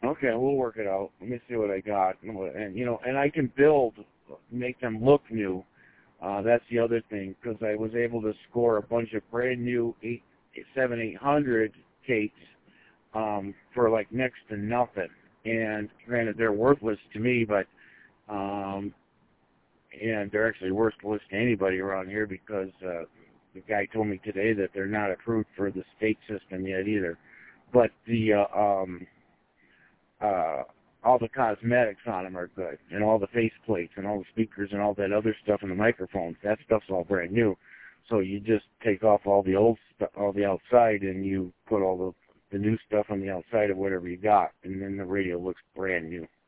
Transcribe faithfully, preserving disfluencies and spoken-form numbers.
Okay, we'll work it out. Let me see what I got, and, what- and you know, and I can build, make them look new. Uh, that's the other thing, because I was able to score a bunch of brand new eight, seven, eight hundred tapes um, for like next to nothing. And granted, they're worthless to me, but um, and they're actually worthless to anybody around here because uh, the guy told me today that they're not approved for the state system yet either. But the uh, um, uh, all the cosmetics on them are good, and all the face plates and all the speakers and all that other stuff and the microphones. That stuff's all brand new. So you just take off all the old stuff, all the outside, and you put all the the new stuff on the outside of whatever you got, and then the radio looks brand new.